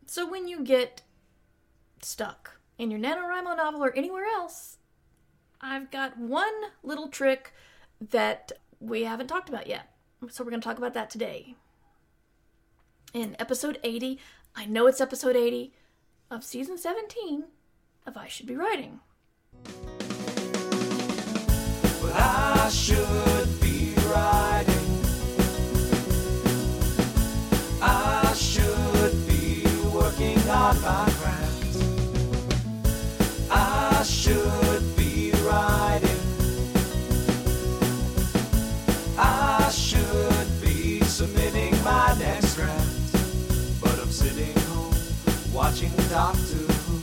So when you get stuck in your NaNoWriMo novel or anywhere else, I've got one little trick that we haven't talked about yet. So we're going to talk about that today. In episode 80, I know it's episode 80 of season 17 of I Should Be Writing. But I should be writing. I should be working on my craft. I should be writing. I should be submitting my next draft. But I'm sitting home watching Doctor Who.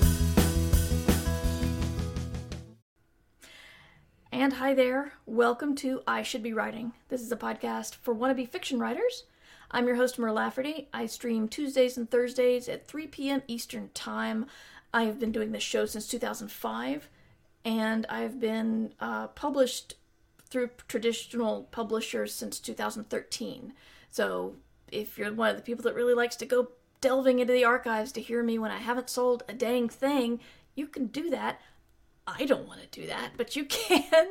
And hi there, welcome to I Should Be Writing. This is a podcast for wannabe fiction writers. I'm your host, Mer Lafferty. I stream Tuesdays and Thursdays at 3 p.m. Eastern Time. I have been doing this show since 2005, and I've been published through traditional publishers since 2013. So if you're one of the people that really likes to go delving into the archives to hear me when I haven't sold a dang thing, you can do that. I don't want to do that, but you can.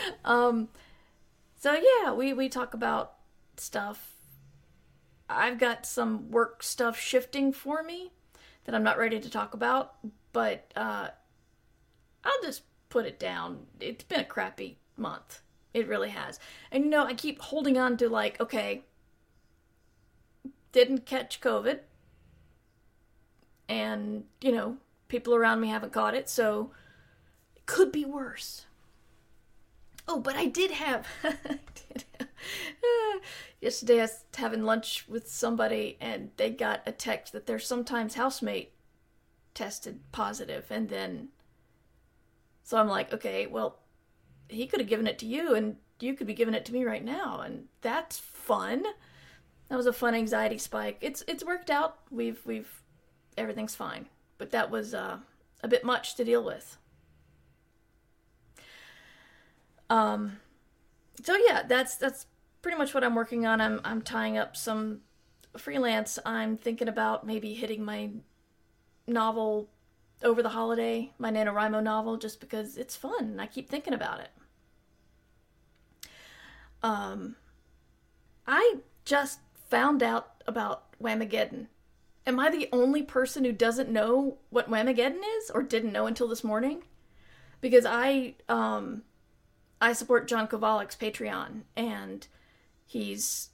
So yeah, we talk about stuff. I've got some work stuff shifting for me that I'm not ready to talk about, but I'll just put it down. It's been a crappy month. It really has. And you know, I keep holding on to like, okay, didn't catch COVID. And, you know, people around me haven't caught it, so it could be worse. Oh, but I did have... yesterday I was having lunch with somebody, and they got a text that their sometimes housemate tested positive, and then... So I'm like, okay, well, he could have given it to you, and you could be giving it to me right now, and that's fun. That was a fun anxiety spike. It's worked out. Everything's fine. But that was a bit much to deal with. So yeah, that's pretty much what I'm working on. I'm tying up some freelance. I'm thinking about maybe hitting my novel over the holiday, my NaNoWriMo novel, just because it's fun and I keep thinking about it. I just found out about Whamageddon. Am I the only person who doesn't know what Whamageddon is, or didn't know until this morning? Because I support John Kovalik's Patreon, and he's...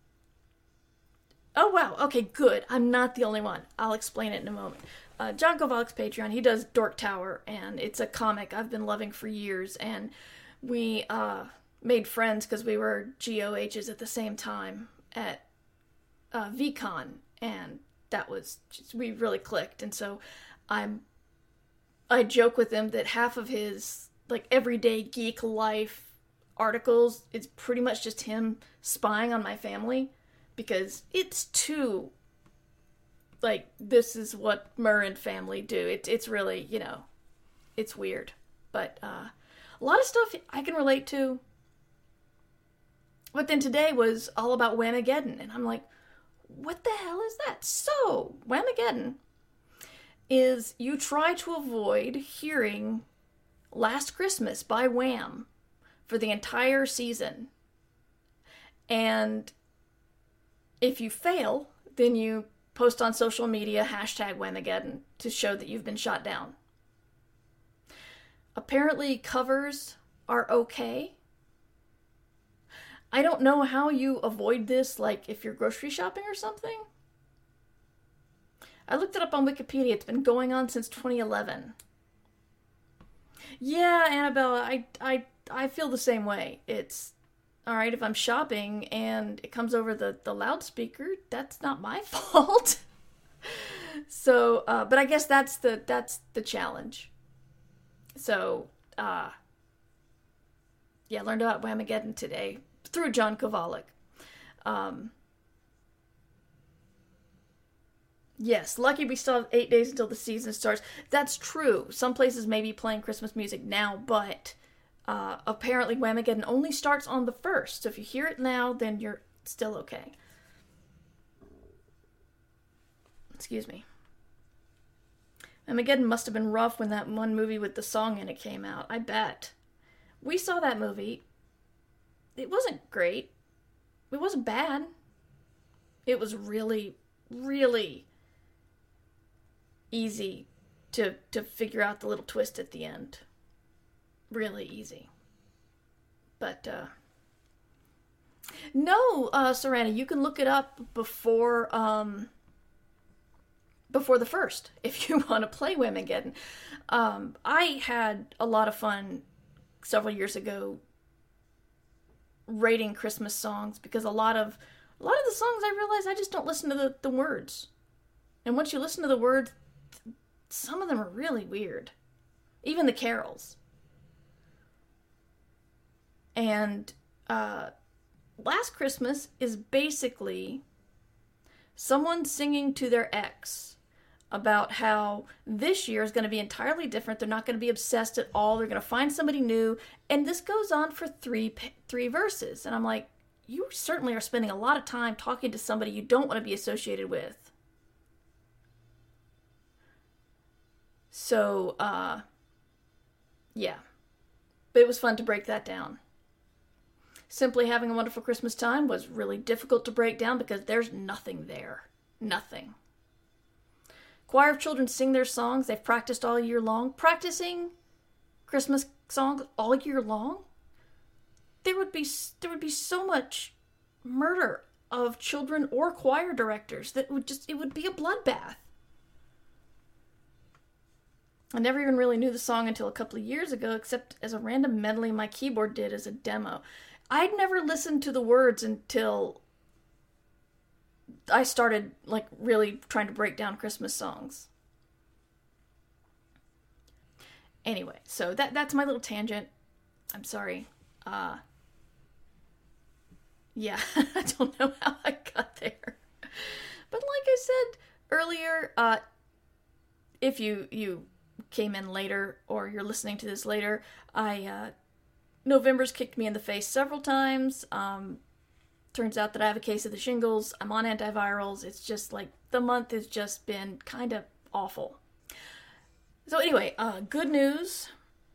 Oh, wow. Okay, good. I'm not the only one. I'll explain it in a moment. John Kovalik's Patreon, he does Dork Tower, and it's a comic I've been loving for years, and we made friends because we were GOHs at the same time at VCon, and that was just, we really clicked. And so I joke with him that half of his like everyday geek life articles is pretty much just him spying on my family, because it's too like, this is what Mer and family do. It's really, you know, it's weird, but a lot of stuff I can relate to. But then today was all about Whamageddon, and I'm like, what the hell is that? So, Whamageddon is you try to avoid hearing Last Christmas by Wham for the entire season. And if you fail, then you post on social media #Whamageddon to show that you've been shot down. Apparently covers are okay. I don't know how you avoid this, like if you're grocery shopping or something. I looked it up on Wikipedia. It's been going on since 2011. Yeah, Annabella, I feel the same way. It's, alright, if I'm shopping and it comes over the loudspeaker, that's not my fault. So, but I guess that's the challenge. So, yeah, learned about Whamageddon today through John Kovalik. Yes, lucky we still have 8 days until the season starts. That's true. Some places may be playing Christmas music now, but apparently Whamageddon only starts on the 1st. So if you hear it now, then you're still okay. Excuse me. Armageddon must have been rough when that one movie with the song in it came out. I bet. We saw that movie. It wasn't great. It wasn't bad. It was really, really easy to figure out the little twist at the end. Really easy. But, no, Serena, you can look it up before the first, if you want to play Whamageddon. I had a lot of fun several years ago rating Christmas songs, because a lot of the songs I realized I just don't listen to the words. And once you listen to the words, some of them are really weird. Even the carols. And Last Christmas is basically someone singing to their ex about how this year is going to be entirely different. They're not going to be obsessed at all. They're going to find somebody new. And this goes on for three verses. And I'm like, you certainly are spending a lot of time talking to somebody you don't want to be associated with. So, yeah. But it was fun to break that down. Simply Having a Wonderful Christmas Time was really difficult to break down because there's nothing there. Nothing. Choir of children sing their songs. They've practiced all year long. Practicing Christmas songs all year long? There would be so much murder of children or choir directors that it would be a bloodbath. I never even really knew the song until a couple of years ago, except as a random medley my keyboard did as a demo. I'd never listened to the words until I started, really trying to break down Christmas songs. Anyway, so that's my little tangent. I'm sorry. Yeah, I don't know how I got there. But like I said earlier, if you came in later or you're listening to this later, November's kicked me in the face several times. Turns out that I have a case of the shingles. I'm on antivirals. It's just the month has just been kind of awful. So anyway, good news.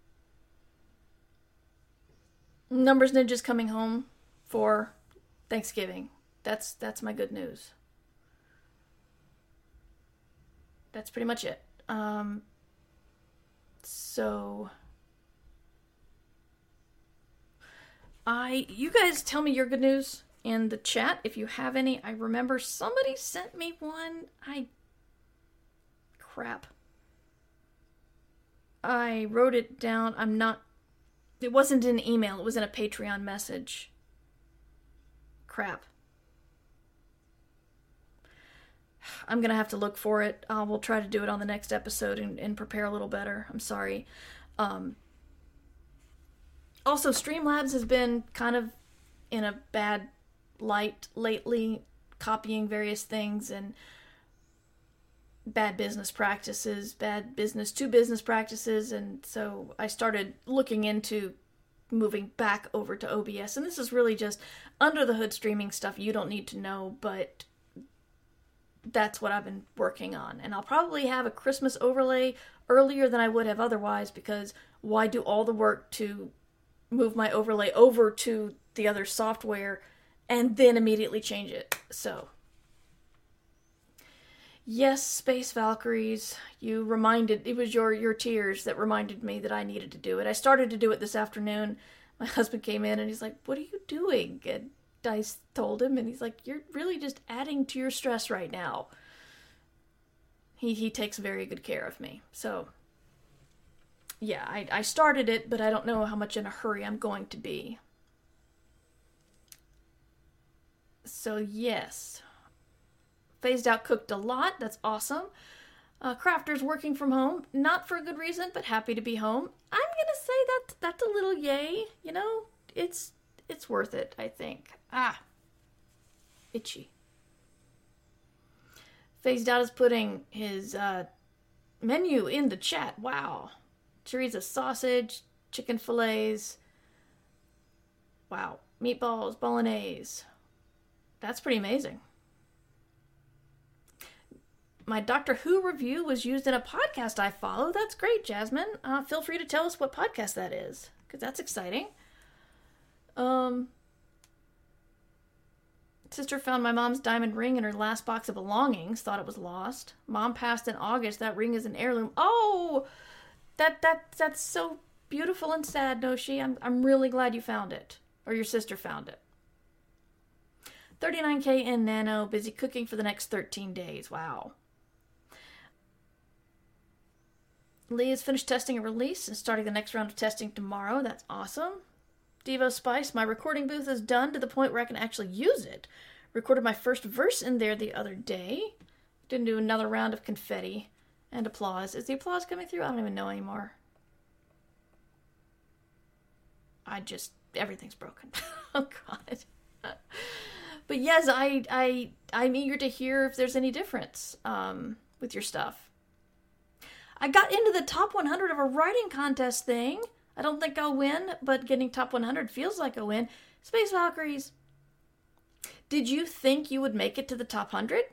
Numbers Ninja's coming home for Thanksgiving. That's my good news. That's pretty much it. So you guys tell me your good news in the chat if you have any. I remember somebody sent me one. Crap. I wrote it down. It wasn't in an email. It was in a Patreon message. Crap. I'm going to have to look for it. We'll try to do it on the next episode and prepare a little better. I'm sorry. Also, Streamlabs has been kind of in a bad light lately, copying various things and bad business practices, bad business-to-business practices, and so I started looking into moving back over to OBS, and this is really just under-the-hood streaming stuff you don't need to know, but that's what I've been working on. And I'll probably have a Christmas overlay earlier than I would have otherwise, because why do all the work to move my overlay over to the other software and then immediately change it? So, yes, Space Valkyries, it was your tears that reminded me that I needed to do it. I started to do it this afternoon. My husband came in and he's like, "What are you doing?" And I told him, and he's like, "You're really just adding to your stress right now." He takes very good care of me. So, yeah, I started it, but I don't know how much in a hurry I'm going to be. So, yes. Phased Out cooked a lot. That's awesome. Crafter's working from home. Not for a good reason, but happy to be home. I'm going to say that's a little yay. You know, it's worth it, I think. Itchy. Phased Out is putting his menu in the chat. Wow. Chorizo sausage, chicken fillets. Wow. Meatballs, bolognese. That's pretty amazing. my Doctor Who review was used in a podcast I follow. That's great, Jasmine. Feel free to tell us what podcast that is, because that's exciting. Sister found my mom's diamond ring in her last box of belongings. Thought it was lost. Mom passed in August. That ring is an heirloom. Oh, that's so beautiful and sad, Noshi. I'm really glad you found it, or your sister found it. 39K in Nano. Busy cooking for the next 13 days. Wow. Lee has finished testing a release and starting the next round of testing tomorrow. That's awesome. Devo Spice, my recording booth is done to the point where I can actually use it. Recorded my first verse in there the other day. Didn't do another round of confetti and applause. Is the applause coming through? I don't even know anymore. Everything's broken. Oh, God. But yes, I'm eager to hear if there's any difference with your stuff. I got into the top 100 of a writing contest thing. I don't think I'll win, but getting top 100 feels like a win. Space Valkyries. Did you think you would make it to the top 100?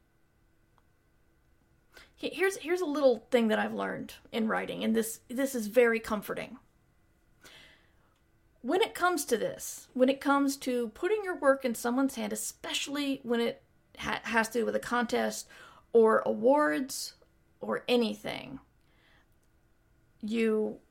Here's a little thing that I've learned in writing, and this is very comforting. When it comes to this, when it comes to putting your work in someone's hand, especially when it has to do with a contest or awards or anything, you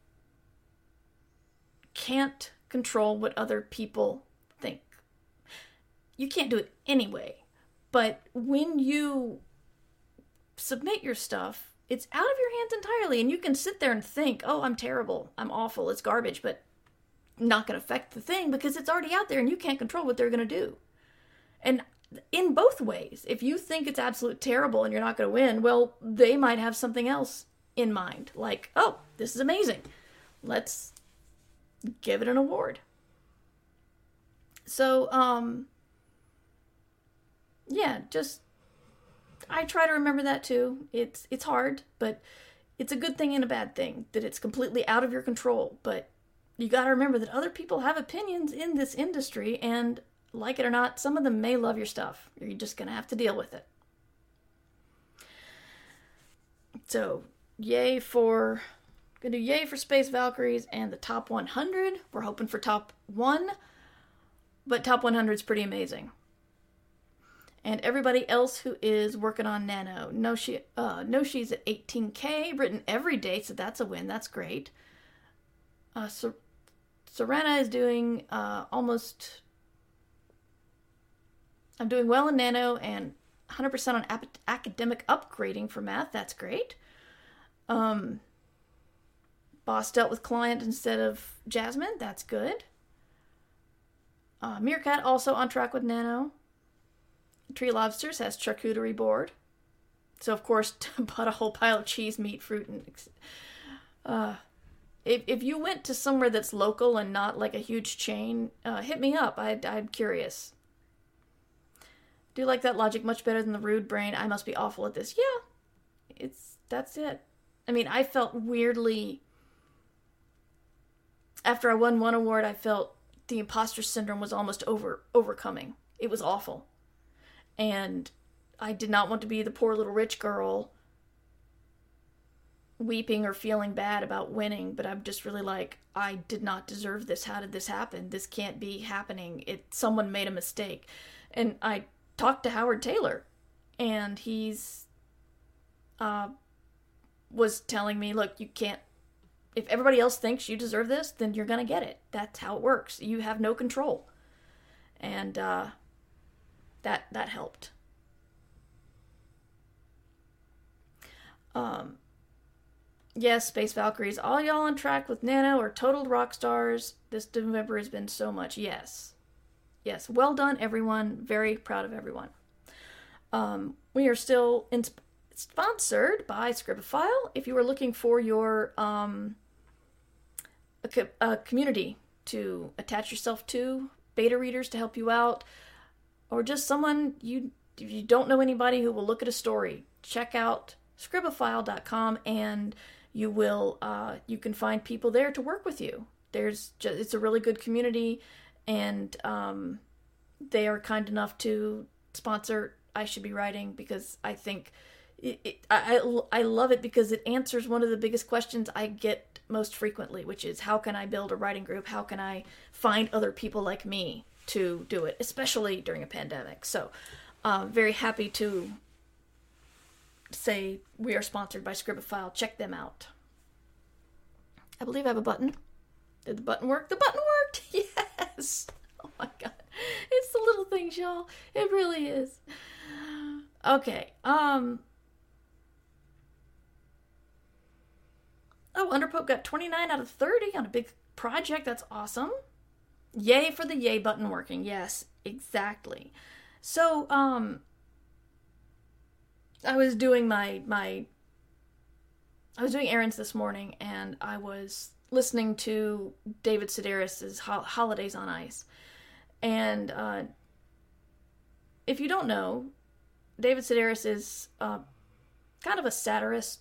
can't control what other people think. You can't do it anyway. But when you submit your stuff, it's out of your hands entirely. And you can sit there and think, oh, I'm terrible, I'm awful, it's garbage, but not going to affect the thing because it's already out there and you can't control what they're going to do. And in both ways, if you think it's absolute terrible and you're not going to win, well, they might have something else in mind. Like, oh, this is amazing. Let's give it an award. So, yeah, just, I try to remember that too. It's hard, but it's a good thing and a bad thing that it's completely out of your control. But you got to remember that other people have opinions in this industry, and like it or not, some of them may love your stuff. You're just going to have to deal with it. So, yay for Space Valkyries and the top 100. We're hoping for top 1, but top 100 is pretty amazing. And everybody else who is working on Nano, Noshi's at 18K, written every day, so that's a win. That's great. Serena is doing almost... I'm doing well in Nano and 100% on academic upgrading for math. That's great. Boss dealt with client instead of Jasmine. That's good. Meerkat also on track with Nano. Tree Lobsters has charcuterie board. So, of course, bought a whole pile of cheese, meat, fruit, and... If you went to somewhere that's local and not like a huge chain, hit me up. I'm curious. Do you like that logic much better than the rude brain? I must be awful at this. Yeah, that's it. I mean, I felt weirdly... After I won one award, I felt the imposter syndrome was almost overcoming. It was awful. And I did not want to be the poor little rich girl weeping or feeling bad about winning, but I'm just really like, I did not deserve this. How did this happen? This can't be happening. Someone made a mistake. And I talked to Howard Taylor, and he's was telling me, look, you can't, if everybody else thinks you deserve this, then you're gonna get it. That's how it works. You have no control. And that helped. Yes, Space Valkyries, all y'all on track with Nano are total rock stars. This November has been so much. Yes, well done, everyone. Very proud of everyone. We are still sponsored by Scribophile. If you are looking for your a community to attach yourself to, beta readers to help you out, or just someone if you don't know anybody who will look at a story, check out Scribophile.com, and you can find people there to work with you. It's a really good community, and they are kind enough to sponsor I Should Be Writing, because I think I love it because it answers one of the biggest questions I get most frequently, which is how can I build a writing group? How can I find other people like me to do it, especially during a pandemic? So, very happy to say we are sponsored by Scribophile. Check them out. I believe I have a button. Did the button work? The button worked! Yes! Oh my god. It's the little things, y'all. It really is. Okay, Oh, Underpope got 29 out of 30 on a big project. That's awesome. Yay for the yay button working. Yes, exactly. So, I was doing I was doing errands this morning, and I was listening to David Sedaris' Holidays on Ice. And if you don't know, David Sedaris is kind of a satirist.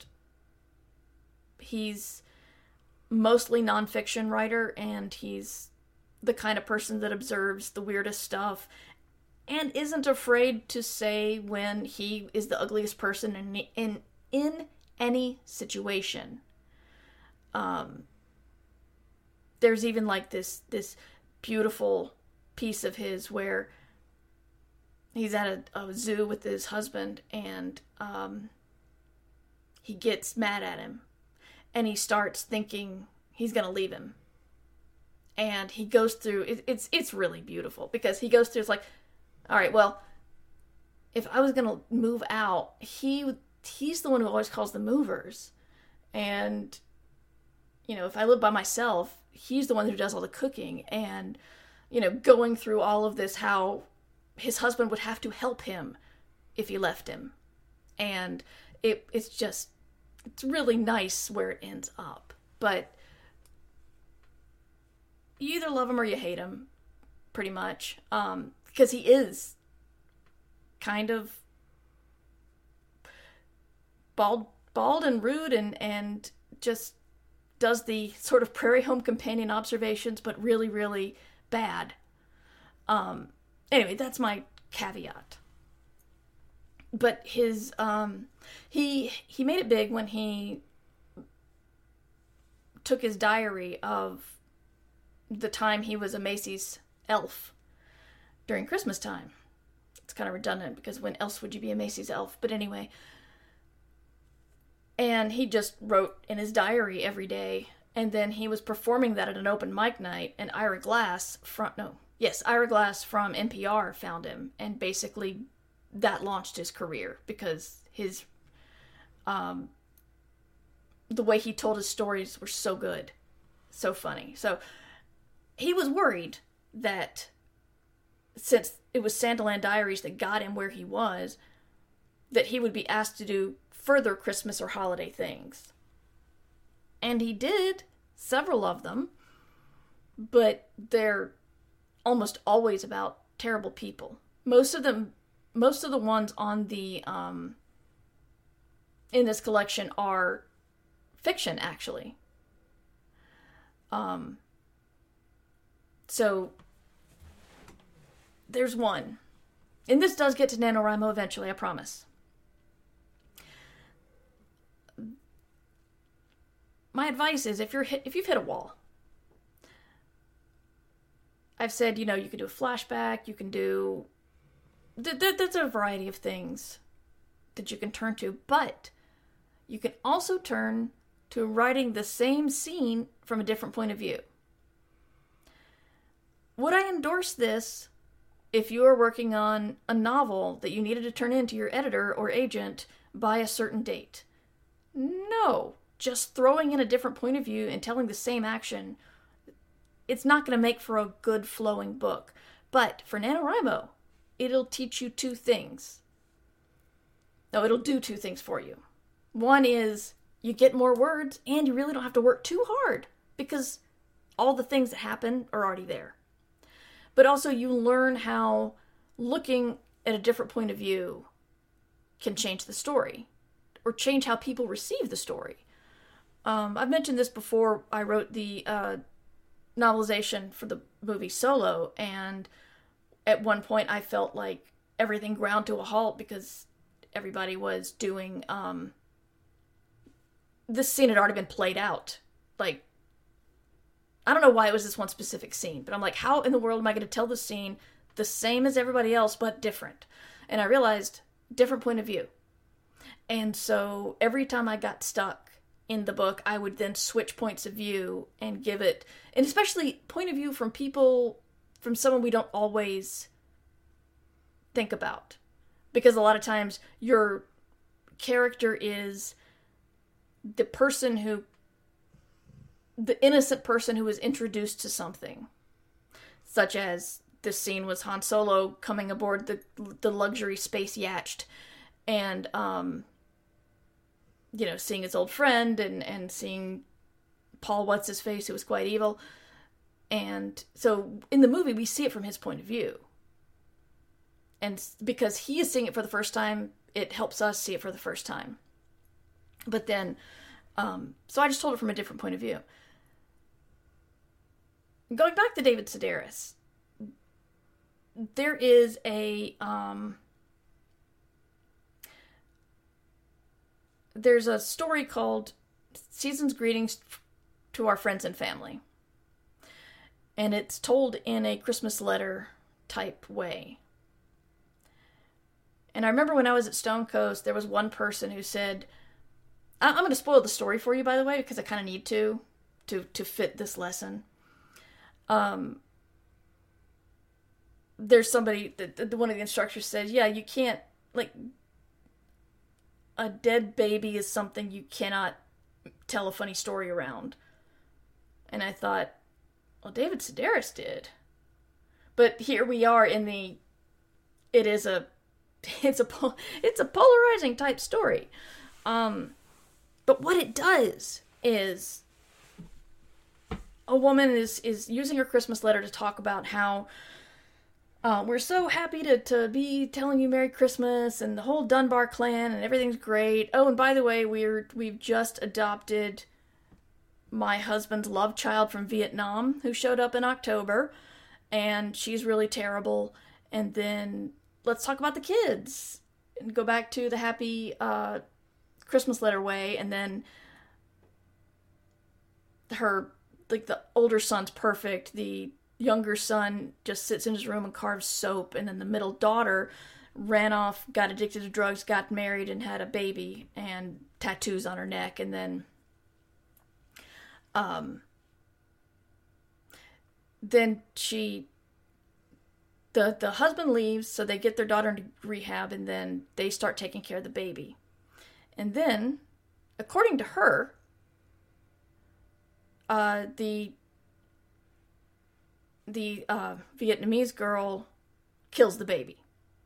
He's mostly nonfiction writer, and he's the kind of person that observes the weirdest stuff and isn't afraid to say when he is the ugliest person in any situation. There's even like this beautiful piece of his where he's at a zoo with his husband, and he gets mad at him, and he starts thinking he's gonna leave him. And he goes through it's really beautiful because he goes through, it's like, all right, well, if I was gonna move out, he's the one who always calls the movers, and if I live by myself, he's the one who does all the cooking, and going through all of this, how his husband would have to help him if he left him, and it's really nice where it ends up. But you either love him or you hate him, pretty much, because he is kind of bald and rude, and just does the sort of Prairie Home Companion observations, but really, really bad. Anyway, that's my caveat. But his he made it big when he took his diary of the time he was a Macy's elf during Christmas time. It's kind of redundant because when else would you be a Macy's elf? But anyway, and he just wrote in his diary every day, and then he was performing that at an open mic night, and Ira Glass from NPR found him, and basically that launched his career because his the way he told his stories were so good, so funny. So he was worried that since it was Santaland Diaries that got him where he was, that he would be asked to do further Christmas or holiday things. And he did several of them, but they're almost always about terrible people. Most of the ones on the in this collection are fiction, actually. So there's one, and this does get to NaNoWriMo eventually, I promise. My advice is, if you've hit a wall, I've said, you can do a flashback, you can do, there's a variety of things that you can turn to, but you can also turn to writing the same scene from a different point of view. Would I endorse this if you are working on a novel that you needed to turn in to your editor or agent by a certain date? No. Just throwing in a different point of view and telling the same action, it's not going to make for a good flowing book. But for NaNoWriMo, it'll teach you two things. No, it'll do two things for you. One is you get more words, and you really don't have to work too hard because all the things that happen are already there. But also you learn how looking at a different point of view can change the story or change how people receive the story. I've mentioned this before. I wrote the novelization for the movie Solo, and at one point I felt like everything ground to a halt because everybody was doing, this scene had already been played out. Like, I don't know why it was this one specific scene, but I'm like, how in the world am I going to tell the scene the same as everybody else, but different? And I realized, different point of view. And so every time I got stuck in the book, I would then switch points of view and give it, and especially point of view from people, from someone we don't always think about. Because a lot of times your character is the person who, the innocent person who was introduced to something. Such as this scene was Han Solo coming aboard the luxury space yacht and, you know, seeing his old friend and seeing Paul What's-His-Face, who was quite evil. And so in the movie, we see it from his point of view. And because he is seeing it for the first time, it helps us see it for the first time. But then, so I just told it from a different point of view. Going back to David Sedaris, there is there's a story called Season's Greetings to Our Friends and Family. And it's told in a Christmas letter type way. And I remember when I was at Stone Coast, there was one person who said, I'm going to spoil the story for you, by the way, because I kind of need to fit this lesson. There's somebody, one of the instructors said, yeah, you can't, like, a dead baby is something you cannot tell a funny story around. And I thought, well, David Sedaris did. But here we are in the, it's a polarizing type story. But what it does is a woman is using her Christmas letter to talk about how we're so happy to be telling you Merry Christmas and the whole Dunbar clan and everything's great. Oh, and by the way, we've just adopted my husband's love child from Vietnam who showed up in October, and she's really terrible. And then let's talk about the kids and go back to the happy Christmas letter way. And then her, like, the older son's perfect. The younger son just sits in his room and carves soap. And then the middle daughter ran off, got addicted to drugs, got married, and had a baby and tattoos on her neck. And then the husband leaves, so they get their daughter into rehab, and then they start taking care of the baby. And then, according to her, the Vietnamese girl kills the baby.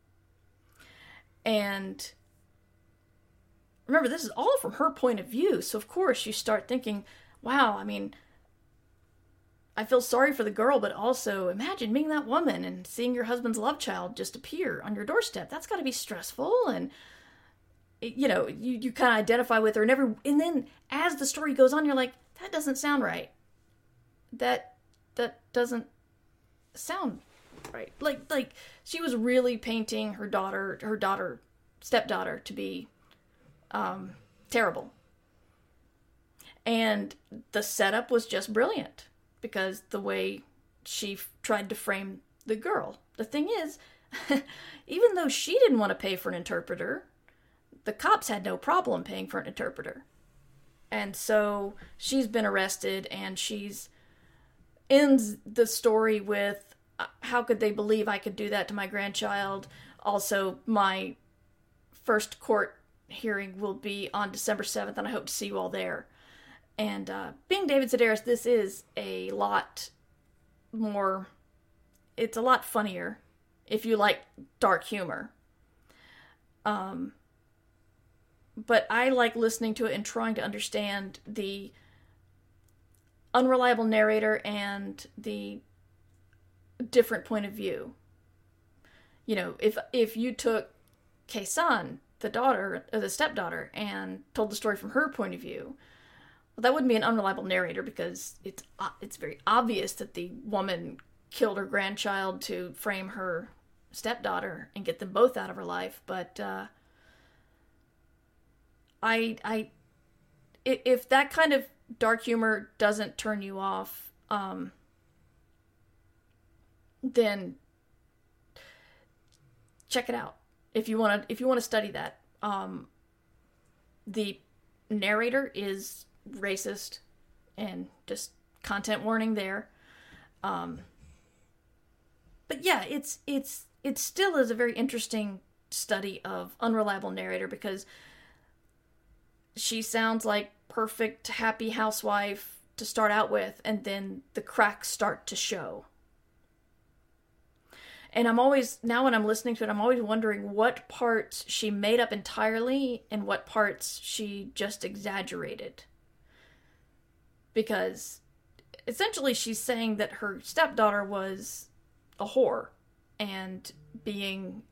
And remember, this is all from her point of view, so of course you start thinking, wow, I mean, I feel sorry for the girl, but also imagine being that woman and seeing your husband's love child just appear on your doorstep. That's got to be stressful, and you know, you kind of identify with her, and then as the story goes on, you're like, that doesn't sound right. That doesn't sound right. Like she was really painting her stepdaughter to be terrible. And the setup was just brilliant because the way she tried to frame the girl. The thing is, even though she didn't want to pay for an interpreter, the cops had no problem paying for an interpreter. And so she's been arrested, and ends the story with, how could they believe I could do that to my grandchild? Also, my first court hearing will be on December 7th, and I hope to see you all there. And being David Sedaris, this is a lot more, it's a lot funnier if you like dark humor. But I like listening to it and trying to understand the unreliable narrator and the different point of view. You know, if you took Kei-san, the stepdaughter, and told the story from her point of view, well, that wouldn't be an unreliable narrator because it's very obvious that the woman killed her grandchild to frame her stepdaughter and get them both out of her life. But If that kind of dark humor doesn't turn you off, then check it out. If you want to study that. The narrator is racist, and just content warning there. But yeah, it still is a very interesting study of unreliable narrator, because she sounds like perfect happy housewife to start out with, and then the cracks start to show. And I'm always, now when I'm listening to it, I'm always wondering what parts she made up entirely and what parts she just exaggerated. Because essentially she's saying that her stepdaughter was a whore and being,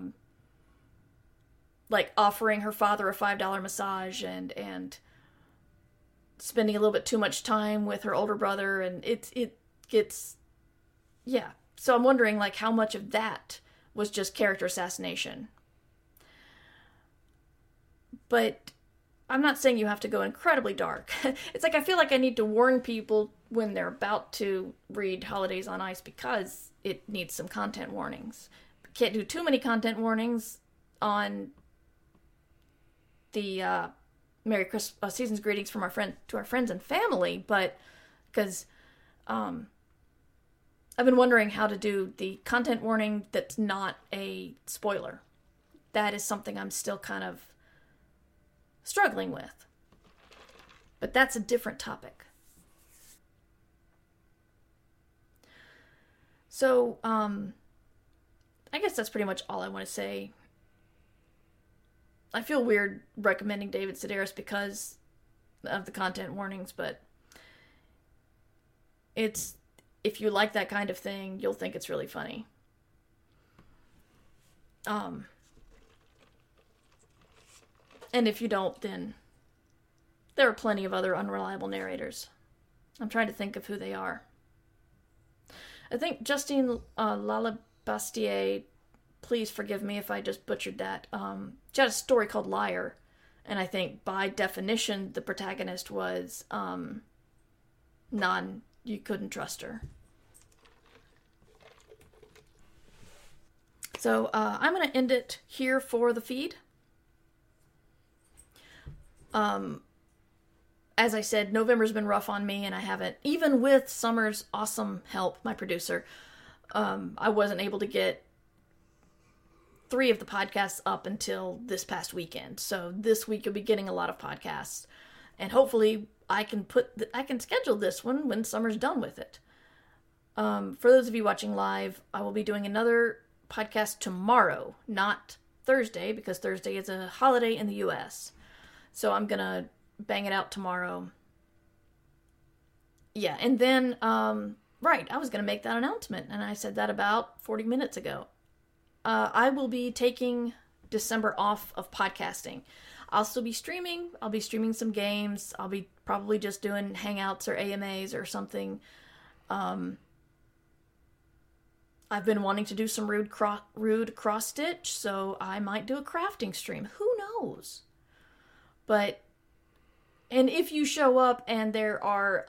like offering her father a $5 massage and spending a little bit too much time with her older brother, and it gets, yeah. So I'm wondering, like, how much of that was just character assassination. But I'm not saying you have to go incredibly dark. It's like I feel like I need to warn people when they're about to read Holidays on Ice, because it needs some content warnings. Can't do too many content warnings on the Merry Christmas season's greetings from to our friends and family, but because I've been wondering how to do the content warning that's not a spoiler. That is something I'm still kind of struggling with. But that's a different topic. So, I guess that's pretty much all I want to say. I feel weird recommending David Sedaris because of the content warnings, but if you like that kind of thing, you'll think it's really funny. And if you don't, then there are plenty of other unreliable narrators. I'm trying to think of who they are. I think Justine Lalabastier, please forgive me if I just butchered that. She had a story called Liar, and I think by definition the protagonist was you couldn't trust her. So I'm going to end it here for the feed. As I said, November's been rough on me, and I haven't, even with Summer's awesome help, my producer, I wasn't able to get 3 of the podcasts up until this past weekend. So this week you'll be getting a lot of podcasts, and hopefully I can schedule this one when Summer's done with it. For those of you watching live, I will be doing another podcast tomorrow, not Thursday, because Thursday is a holiday in the US. So I'm gonna bang it out tomorrow. Yeah, and then, right, I was gonna make that announcement, and I said that about 40 minutes ago. I will be taking December off of podcasting. I'll still be streaming. I'll be streaming some games. I'll be probably just doing hangouts or AMAs or something. I've been wanting to do some rude cross stitch, so I might do a crafting stream. Who knows? But, and if you show up and there are,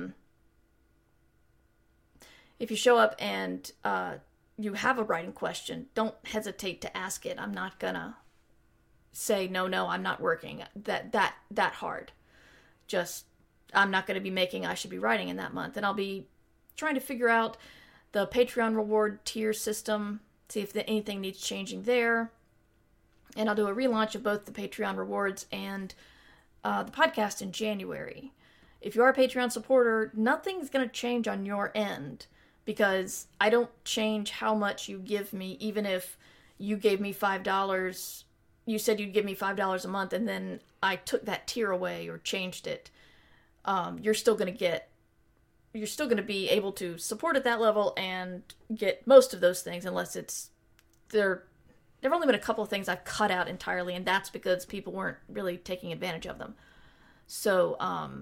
if you show up and you have a writing question, don't hesitate to ask it. I'm not gonna say no, I'm not working that hard. Just, I'm not gonna be making I Should Be Writing in that month, and I'll be trying to figure out the Patreon reward tier system, see if anything needs changing there. And I'll do a relaunch of both the Patreon rewards and the podcast in January. If you are a Patreon supporter, nothing's going to change on your end, because I don't change how much you give me, even if you gave me $5, you said you'd give me $5 a month, and then I took that tier away or changed it. You're still going to be able to support at that level and get most of those things, unless there have only been a couple of things I've cut out entirely, and that's because people weren't really taking advantage of them. So,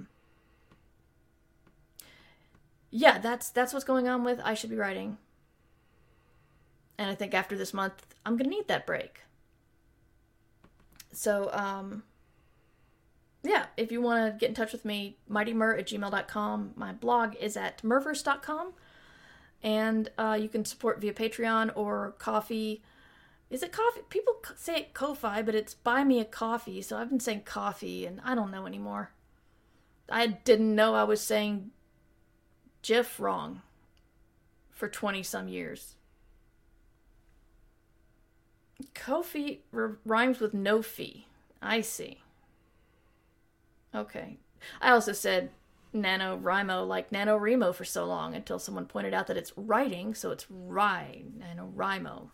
yeah, that's what's going on with I Should Be Writing. And I think after this month, I'm going to need that break. So, yeah, if you want to get in touch with me, mightymur@gmail.com. My blog is at murverse.com. And you can support via Patreon or Coffee. Is it Coffee? People say it Ko-Fi, but it's Buy Me a Coffee. So I've been saying Coffee, and I don't know anymore. I didn't know I was saying GIF wrong for 20-some years. Ko-Fi rhymes with no fee. I see. Okay. I also said NaNoWriMo like NaNoWriMo for so long until someone pointed out that it's writing, so it's NaNoWriMo.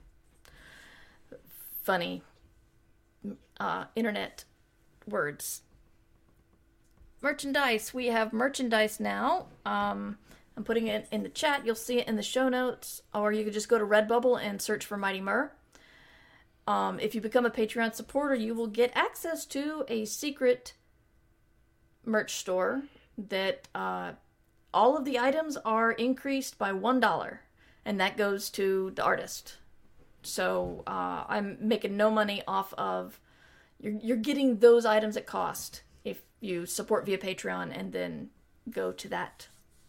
Funny internet words. Merchandise. We have merchandise now. I'm putting it in the chat. You'll see it in the show notes, or you could just go to Redbubble and search for Mighty Mur. If you become a Patreon supporter, you will get access to a secret merch store that all of the items are increased by $1, and that goes to the artist. So I'm making no money off of... You're getting those items at cost if you support via Patreon and then go to that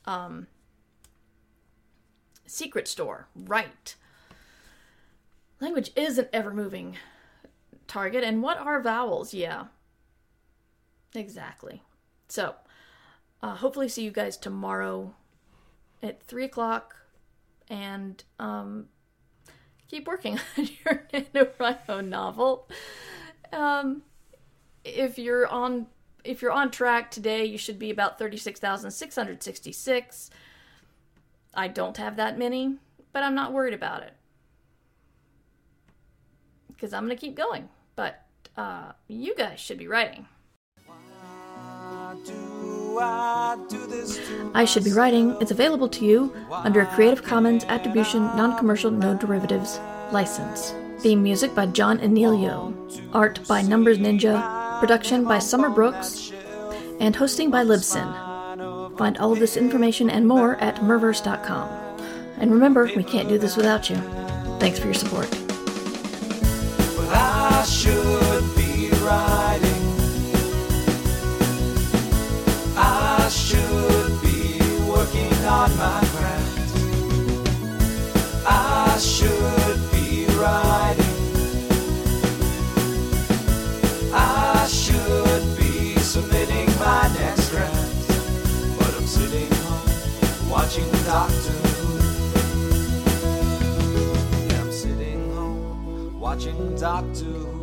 secret store. Right. Language is an ever-moving target, and what are vowels? Yeah. Exactly. So, hopefully see you guys tomorrow at 3 o'clock, and keep working on your NaNoWriMo novel. If you're on track today, you should be about 36,666. I don't have that many, but I'm not worried about it, because I'm going to keep going. But you guys should be writing. I Should Be Writing is available to you under a Creative Commons Attribution Non-Commercial No Derivatives license. Theme music by John Anelio. Art by Numbers Ninja. Production by Summer Brooks. And hosting by Libsyn. Find all of this information and more at murverse.com. And remember, we can't do this without you. Thanks for your support. Well, I should be writing. I should be working on my craft. I should be writing. I should be submitting my next draft. But I'm sitting home watching Doctor Who. Yeah, I'm sitting home watching Doctor Who.